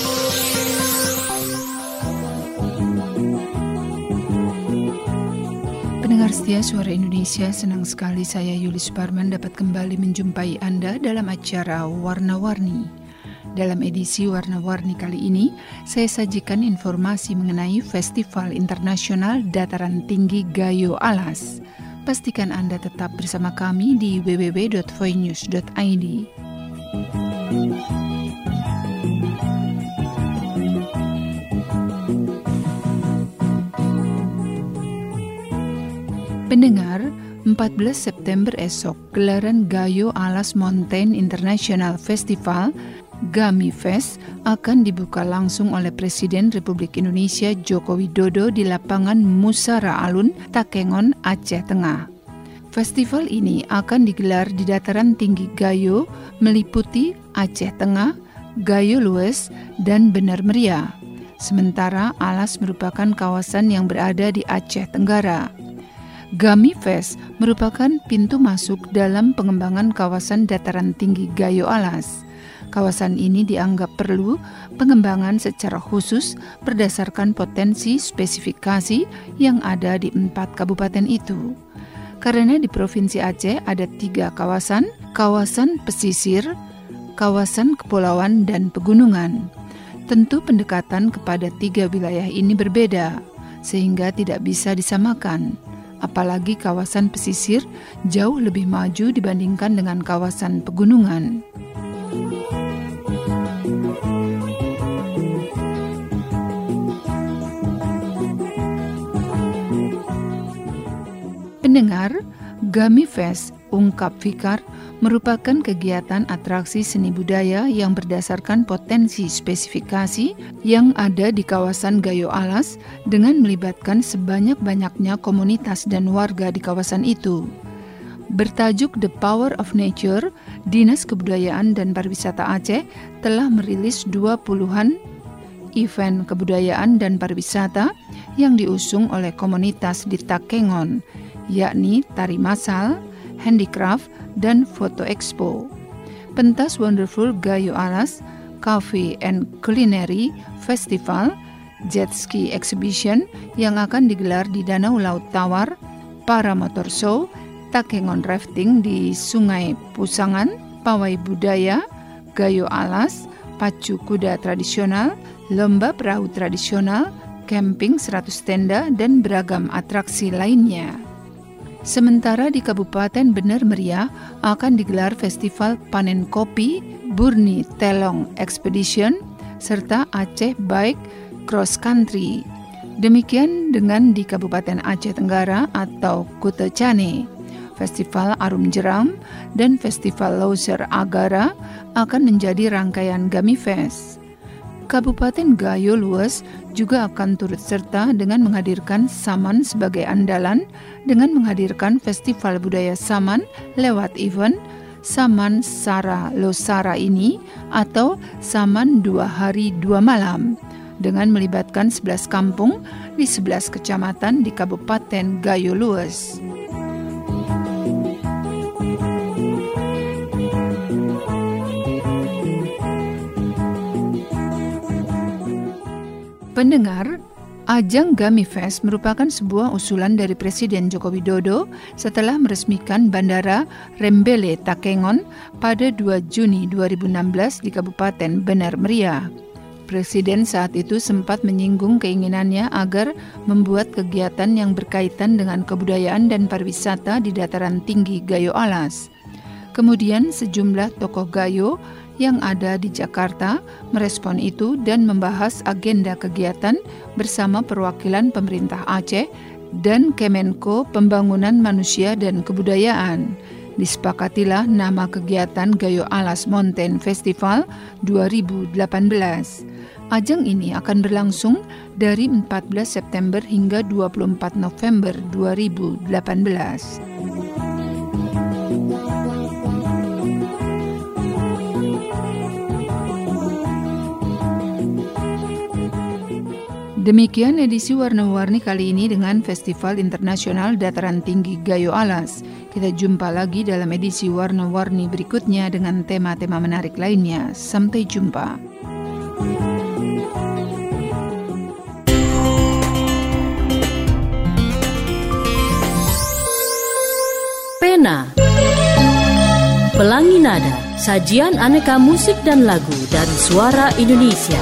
Pendengar setia Suara Indonesia, senang sekali saya Yuli Suparman dapat kembali menjumpai Anda dalam acara Warna-Warni. Dalam edisi Warna-Warni kali ini, saya sajikan informasi mengenai Festival Internasional Dataran Tinggi Gayo Alas. Pastikan Anda tetap bersama kami di w w w dot voinews dot i d. Pendengar, empat belas September esok, gelaran Gayo Alas Mountain International Festival Gami Fest akan dibuka langsung oleh Presiden Republik Indonesia Joko Widodo di lapangan Musara Alun, Takengon, Aceh Tengah. Festival ini akan digelar di dataran tinggi Gayo, meliputi Aceh Tengah, Gayo Lues, dan Bener Meriah. Sementara Alas merupakan kawasan yang berada di Aceh Tenggara. Gami Fest merupakan pintu masuk dalam pengembangan kawasan dataran tinggi Gayo Alas. Kawasan ini dianggap perlu pengembangan secara khusus berdasarkan potensi spesifikasi yang ada di empat kabupaten itu. Karena di Provinsi Aceh ada tiga kawasan, kawasan pesisir, kawasan kepulauan, dan pegunungan. Tentu pendekatan kepada tiga wilayah ini berbeda, sehingga tidak bisa disamakan. Apalagi kawasan pesisir jauh lebih maju dibandingkan dengan kawasan pegunungan. Pendengar, Gami Fest, ungkap Fikar, merupakan kegiatan atraksi seni budaya yang berdasarkan potensi spesifikasi yang ada di kawasan Gayo Alas dengan melibatkan sebanyak-banyaknya komunitas dan warga di kawasan itu. Bertajuk The Power of Nature, Dinas Kebudayaan dan Pariwisata Aceh telah merilis dua puluhan event kebudayaan dan pariwisata yang diusung oleh komunitas di Takengon, yakni tari masal, handicraft, dan foto expo. Pentas Wonderful Gayo Alas, Cafe and Culinary Festival, Jet Ski Exhibition yang akan digelar di Danau Laut Tawar, Para Motor Show, Takengon Rafting di Sungai Pusangan, Pawai Budaya, Gayo Alas, Pacu Kuda Tradisional, Lomba Perahu Tradisional, Camping seratus tenda, dan beragam atraksi lainnya. Sementara di Kabupaten Bener Meriah akan digelar Festival Panen Kopi, Burni Telong Expedition, serta Aceh Bike Cross Country. Demikian dengan di Kabupaten Aceh Tenggara atau Kute Cane. Festival Arum Jeram dan Festival Loser Agara akan menjadi rangkaian Gami Fest. Kabupaten Gayo Lues juga akan turut serta dengan menghadirkan Saman sebagai andalan dengan menghadirkan Festival Budaya Saman lewat event Saman Sara Losara ini atau Saman Dua Hari Dua Malam dengan melibatkan sebelas kampung di sebelas kecamatan di Kabupaten Gayo Lues. Pendengar, ajang Gami Fest merupakan sebuah usulan dari Presiden Joko Widodo setelah meresmikan Bandara Rembele Takengon pada dua Juni dua ribu enam belas di Kabupaten Bener Meriah. Presiden saat itu sempat menyinggung keinginannya agar membuat kegiatan yang berkaitan dengan kebudayaan dan pariwisata di dataran tinggi Gayo Alas. Kemudian sejumlah tokoh Gayo yang ada di Jakarta merespon itu dan membahas agenda kegiatan bersama perwakilan pemerintah Aceh dan Kemenko Pembangunan Manusia dan Kebudayaan. Disepakatilah nama kegiatan Gayo Alas Mountain Festival dua ribu delapan belas. Ajang ini akan berlangsung dari empat belas September hingga dua puluh empat November dua ribu delapan belas. Demikian edisi Warna-Warni kali ini dengan Festival Internasional Dataran Tinggi Gayo Alas. Kita jumpa lagi dalam edisi Warna-Warni berikutnya dengan tema-tema menarik lainnya. Sampai jumpa. Pena Pelangi Nada, sajian aneka musik dan lagu dari suara Indonesia.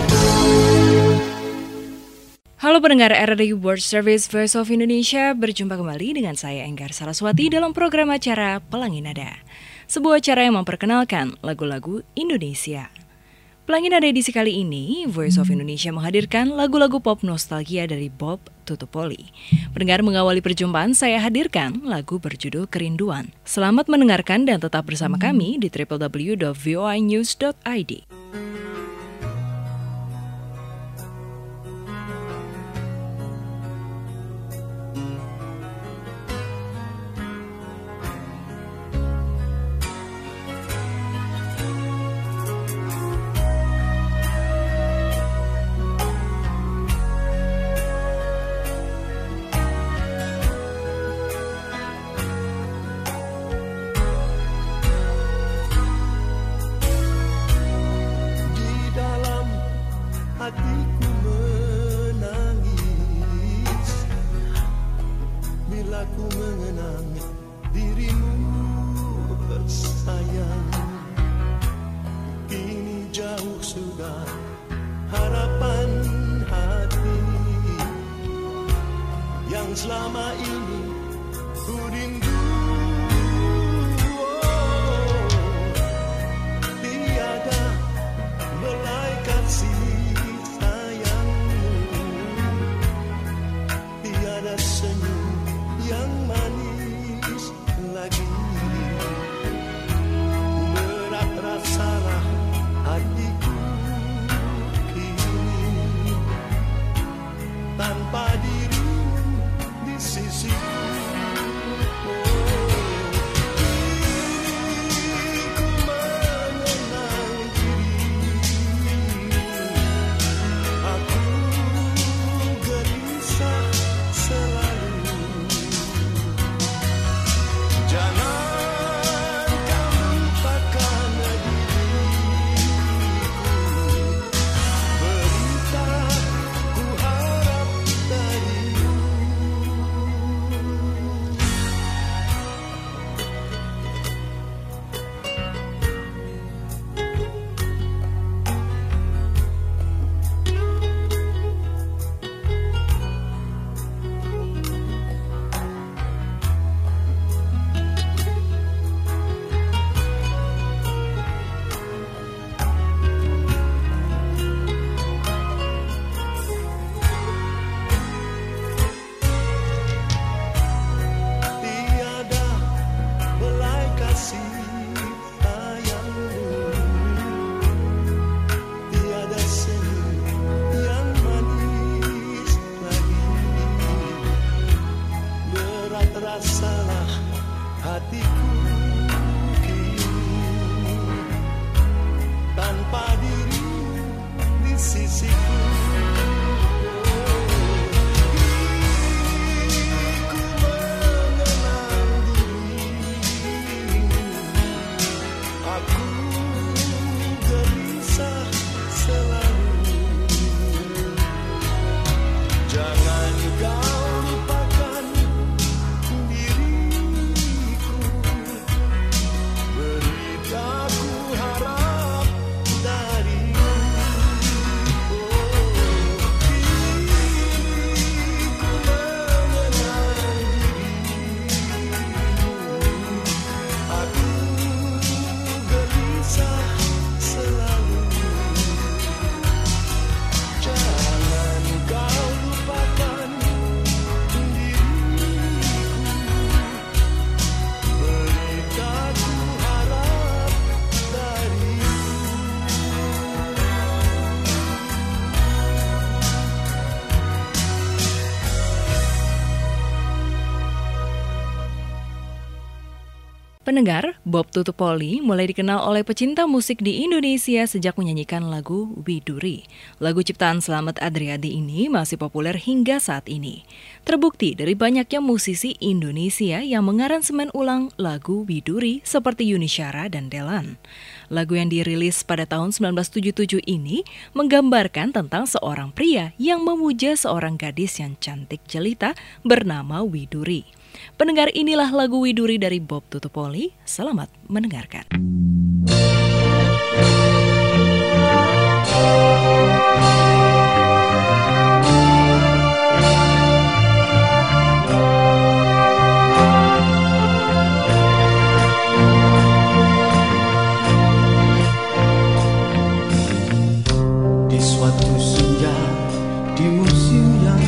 Halo pendengar R R I World Service Voice of Indonesia, berjumpa kembali dengan saya Enggar Saraswati dalam program acara Pelangi Nada, sebuah acara yang memperkenalkan lagu-lagu Indonesia. Pelangi Nada edisi kali ini, Voice of Indonesia menghadirkan lagu-lagu pop nostalgia dari Bob Tutupoli. Pendengar, mengawali perjumpaan saya hadirkan lagu berjudul Kerinduan. Selamat mendengarkan dan tetap bersama kami di w w w dot v o i news dot i d. Hatiku menangis bila ku mengenang dirimu sayang. Kini jauh sudah harapan hati yang selama ini ku rindu. Oh, tiada belai kasih senyum yang manis lagi. Berat rasalah hatiku kini tanpa dirimu di sisi. Pendengar, Bob Tutupoli mulai dikenal oleh pecinta musik di Indonesia sejak menyanyikan lagu Widuri. Lagu ciptaan Slamet Adriadi ini masih populer hingga saat ini. Terbukti dari banyaknya musisi Indonesia yang mengaransemen ulang lagu Widuri seperti Yuni Syara dan Delan. Lagu yang dirilis pada tahun sembilan belas tujuh puluh tujuh ini menggambarkan tentang seorang pria yang memuja seorang gadis yang cantik jelita bernama Widuri. Pendengar, inilah lagu Widuri dari Bob Tutupoli. Selamat mendengarkan. Di suatu senja di musim yang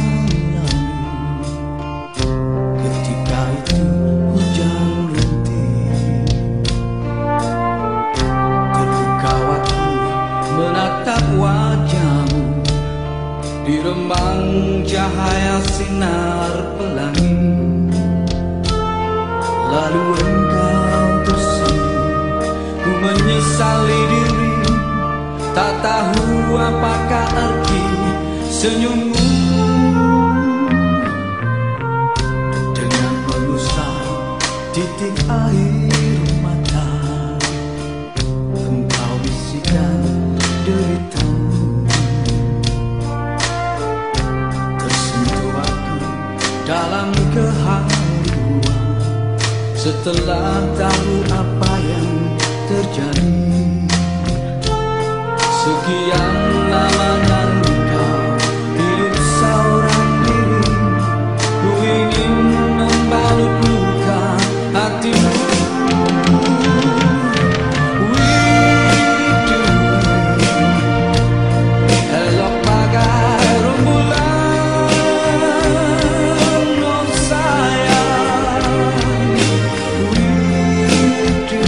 wajahmu di remang cahaya sinar pelangi, lalu engkau tersenyum. Ku menyesali diri, tak tahu apakah arti senyummu. Dengan mengusap titik air mata, engkau bisikan derita. Tersentuh aku dalam keharuan setelah tahu apa yang terjadi. Sekian lama engkau hidup seorang diri, ku ingin membalut luka hatimu. Do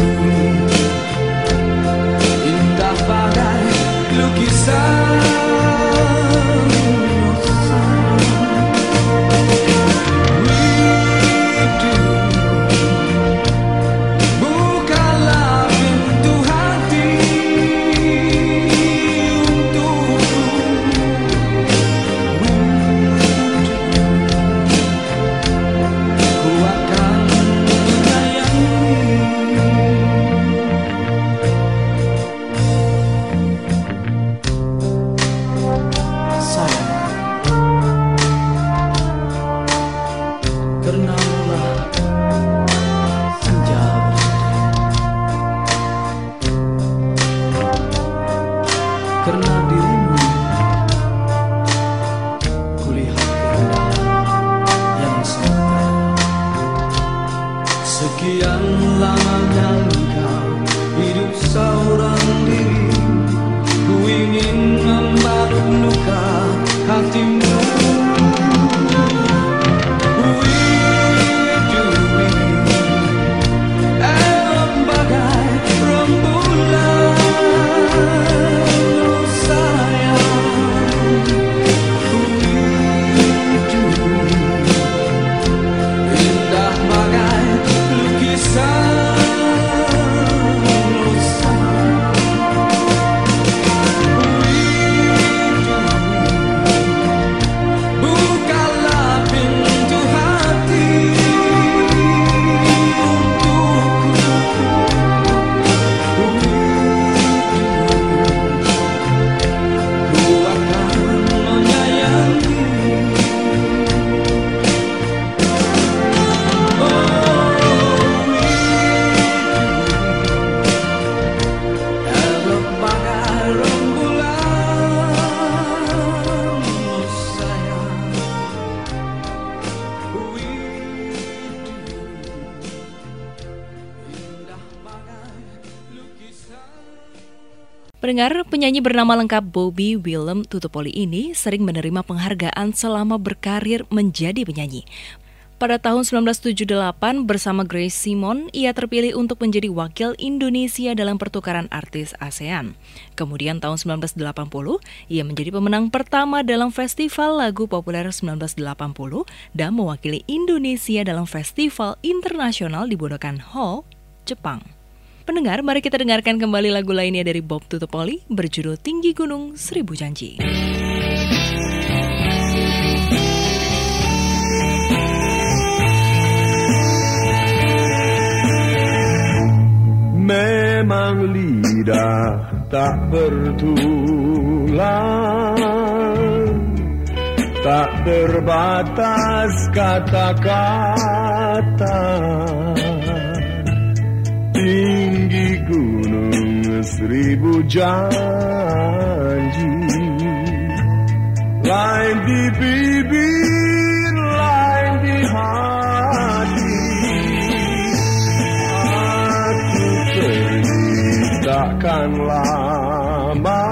Pendengar, penyanyi bernama lengkap Bobby Willem Tutupoli ini sering menerima penghargaan selama berkarir menjadi penyanyi. Pada tahun sembilan belas tujuh puluh delapan, bersama Grace Simon, ia terpilih untuk menjadi wakil Indonesia dalam pertukaran artis ASEAN. Kemudian tahun sembilan belas delapan puluh, ia menjadi pemenang pertama dalam Festival Lagu Populer sembilan belas delapan puluh dan mewakili Indonesia dalam Festival Internasional di Budokan Hall, Jepang. Pendengar, mari kita dengarkan kembali lagu lainnya dari Bob Tutupoli berjudul Tinggi Gunung Seribu Janji. Memang lidah tak bertulang, tak terbatas kata-kata. Tinggi gunung seribu janji, lain di bibir, lain di hati. Aku pergi takkan lama,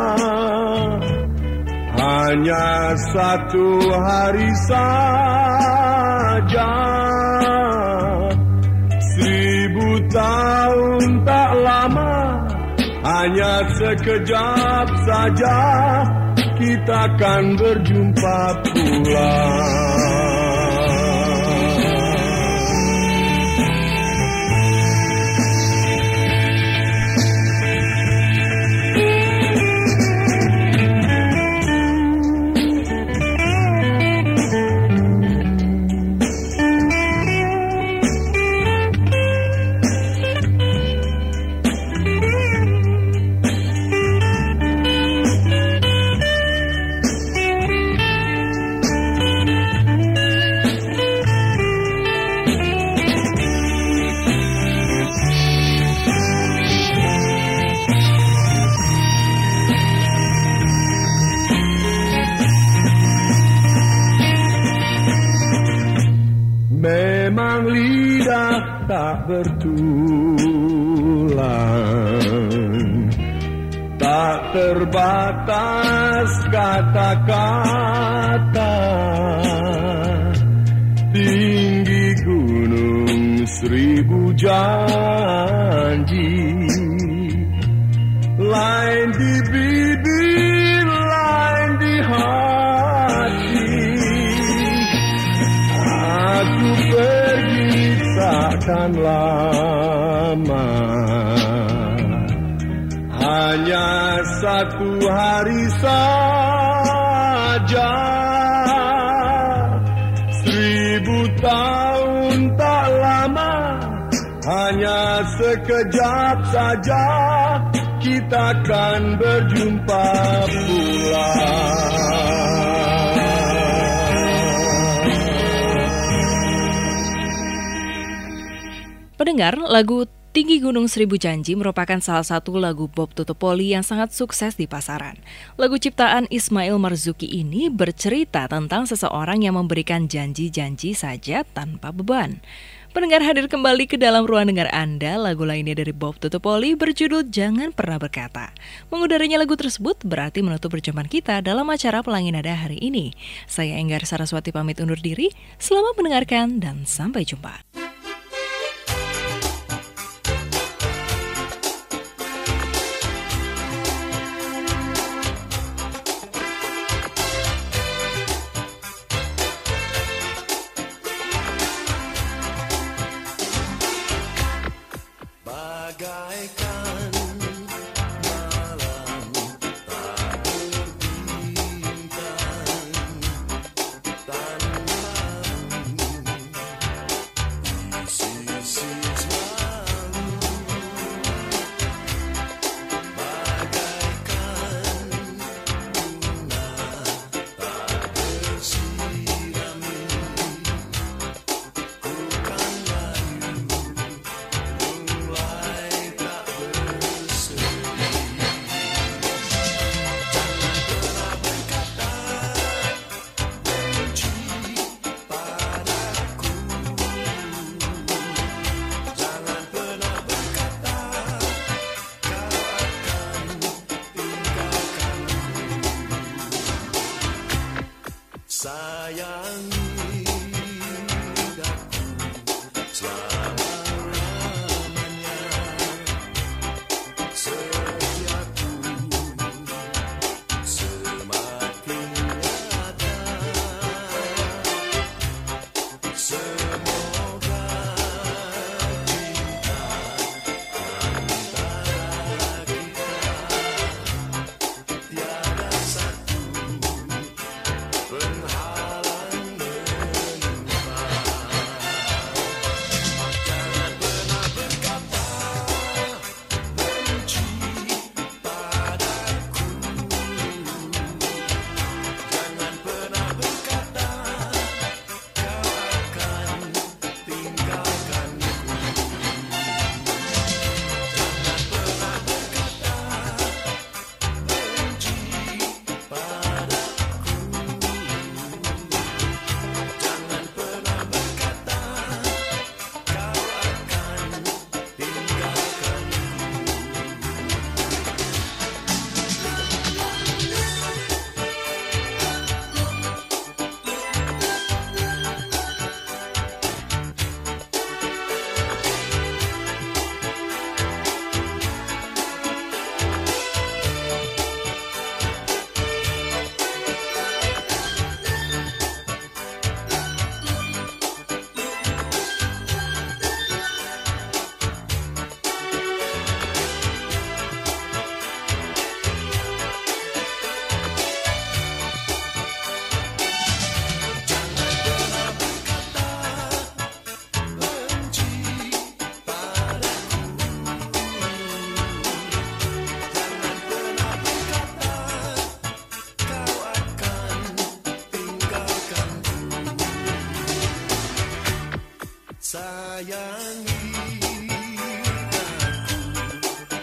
hanya satu hari saja. Seribu tahun tak lama, hanya sekejap saja kita akan berjumpa pula. Memang lidah tak bertulang, tak terbatas kata-kata. Tinggi gunung seribu janji, lain di bibir, lain di hati. Aku pergi takkan lama, hanya satu hari saja. Seribu tahun tak lama, hanya sekejap saja kita akan berjumpa pula. Pendengar, lagu Tinggi Gunung Seribu Janji merupakan salah satu lagu Bob Tutupoli yang sangat sukses di pasaran. Lagu ciptaan Ismail Marzuki ini bercerita tentang seseorang yang memberikan janji-janji saja tanpa beban. Pendengar, hadir kembali ke dalam ruang dengar Anda, lagu lainnya dari Bob Tutupoli berjudul Jangan Pernah Berkata. Mengudaranya lagu tersebut berarti menutup perjumpaan kita dalam acara Pelangi Nada hari ini. Saya Enggar Saraswati pamit undur diri, selamat mendengarkan dan sampai jumpa.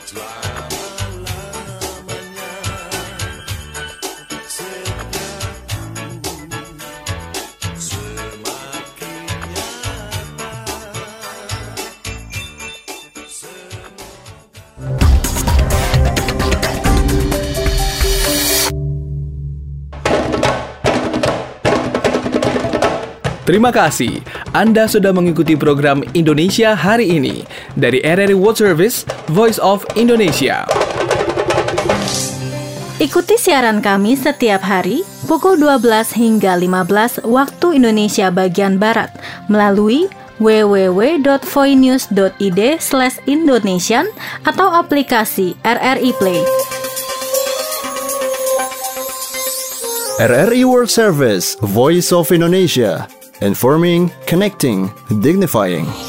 Terima kasih, Anda sudah mengikuti program Indonesia Hari Ini dari R R I World Service, Voice of Indonesia. Ikuti siaran kami setiap hari pukul dua belas hingga lima belas waktu Indonesia bagian Barat melalui w w w dot voinews dot i d slash indonesian atau aplikasi R R I Play. R R I World Service, Voice of Indonesia. Informing, connecting, dignifying.